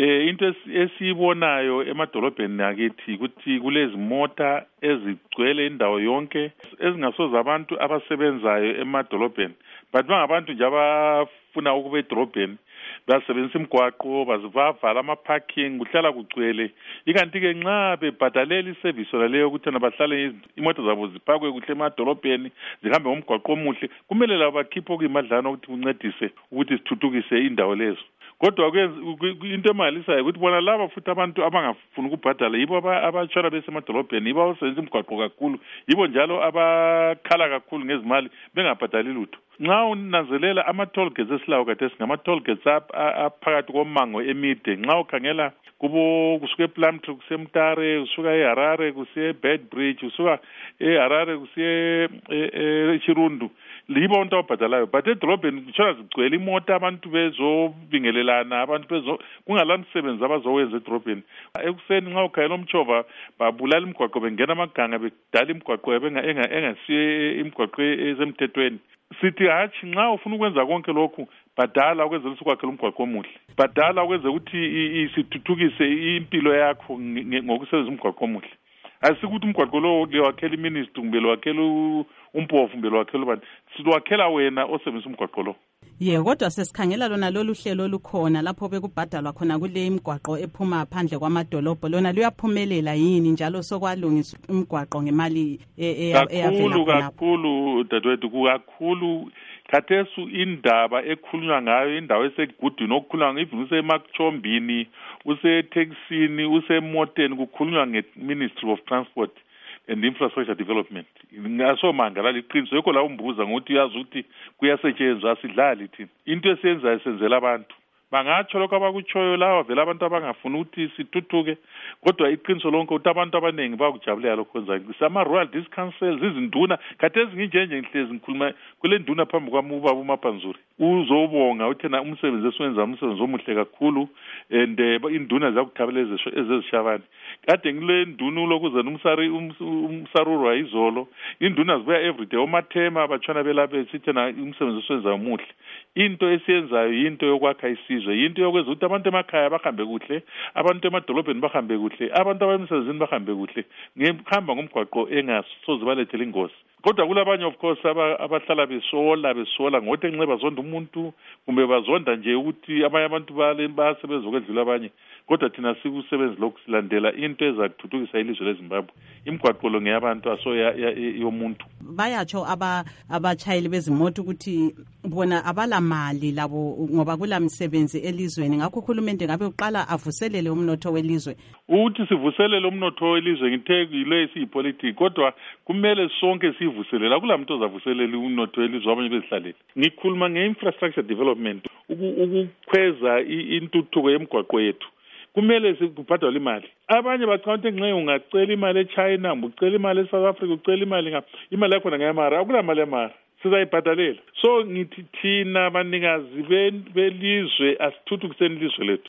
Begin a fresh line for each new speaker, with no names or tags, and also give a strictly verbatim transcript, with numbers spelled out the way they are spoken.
Eh into esibonayo emadolobheni nakithi ukuthi kulezi mota ezigcwele indawo yonke ezingasoza abantu abasebenzayo emadolobheni, but bangabantu nje abafuna ukube edolobheni basebenzisa imigwaqo bazivavala ama-parking kuhlala kugcwele. Ikanti ke nxa bebhadalela iservice laleyo ukuthi nabahlale imoto zabo ziphakwe kuhle emadolobheni zihambe ngomgwaqo omuhle, kumele labo bakhiphe okuyimadlana ukuthi kuncedise ukuthi sithuthukise indawo lezo. Kodwa ke into emalisayo ukuthi bona laba futhi abantu abangafuni ukubhadala yibo abatshara besemadolobheni, yibo abasebenzisa imigwaqo kakhulu, yibo njalo abakhala kakhulu ngezimali bengabhadali lutho. Nxa unanzelela ama-toll gates esilawo khathesi ngama-toll gates aphakathi komango emide. Nxa ukhangela kubo kusuka ePlumtree kusiya eMtare, kusuka eHarare kusiya eBedbridge, kusuka eHarare kusiya eChirundu, yibo abantu ababhadalayo. But edolobheni kutshona zigcwele imota, abantu bezobingelelana, abantu bezo kungala msebenzi abazowenza edolobheni. Ekuseni nxa ukhangela umtshova babulala imigwaqo bengena amaganga bedala imigwaqo engasiyo imigwaqo esemthethweni. Sithi hatshi nxa ufuna ukwenza konke lokhu badala ukwenzela ukuthi ukwakhela umgwaqo omuhle, badala ukwenzela ukuthi isithuthukise impilo yakho ngokusebenzisa umgwaqo omuhle. Asikuthi umgwaqo lo liwakhela iministry kumbe liwakhela umpofu kumbe liwakhela ubani, siwakhela wena osebenzisa umgwaqo lo.
Ye kodwa sesikhangela lona lolu hlelo olukhona lapho bekubhadalwa khona kule imigwaqo ephuma phandle kwamadolobho, lona luyaphumelela yini njalo sokwalungiswa imigwaqo ngemali eyavela
khona? Kakhulu dadewethu, kakhulu khathesu indaba ekhulunywa ngayo indawo esegudwini okukhulunywa even usemachombini, useTexini, usemoteni kukhulunywa nge-Ministry of Transport and Infrastructure Development. Ngaso mangala liqiniso yekho la umbuza ngokuthi uyazi ukuthi kuyasetshenzwa asidlali thina. Into esiyenzayo senzela abantu. Bangatsho lokho abakutshoyo lawa vele abantu abangafuni ukuthi sithuthuke, kodwa iqiniso lonke ukuthi abantu abaningi bakujabulela lokho kwenzayo. Sama Royal Disc Councils, izinduna khathesi nginjenje ngihlezi ngikhuluma kule nduna phambi kwami ubaba uMapanzuri. Uzobonga uthi na umsebenzi esiwenza umsebenzi omuhle kakhulu and induna zakuthabela ezezishabani. Kade ngile nduna lokuzena umsari umsaruro ayizolo, induna zibuya everyday omathema abatshana belaphe sithi na umsebenzi esiwenza omuhle. Into esiyenzayo into yokwakha isizwe, into yokwenza ukuthi abantu emakhaya bahambe kuhle, abantu emadolobheni bahambe kuhle, abantu abemsebenzini bahambe kuhle, ngihamba ngomgwaqo engasoze balethele ingozi. Kodwa kulabanye of course abahlala besola besola ngothi enxe bazonda umuntu kumbe bazonda nje ukuthi abanye abantu bale basebenza okwedlula abanye. Kodwa thina sikusebenzi lokhu silandela into ezakuthuthukisa ilizwe leZimbabwe. Imigwaqo lo ngeyabantu aso yomuntu.
Bayatsho aba abachayeli bezimoto ukuthi bona abala mali labo ngoba kula msebenzi elizweni, ngakho uhulumende ngabe uqala avuselele umnotho welizwe.
Uthi sivuselele umnotho welizwe ngithe yile siyipolitiki, kodwa kumele sonke sivuselela. Akulamuntu ozavuselela umnotho welizwe abanye bezihlalele. Ngikhuluma nge-infrastructure development, ukukhweza intuthuko yemigwaqo yethu. Kumele sikubhadala imali. Abanye bacabanga ukuthi nxa ungacela imali eChina, ucela imali eSouth Africa, ucela imali ngapha, imali yakho ngeyamara, akula mali yamara. Sizayibhadalela. So ngithi thina abanikazi belizwe asithuthukiseni ilizwe lethu.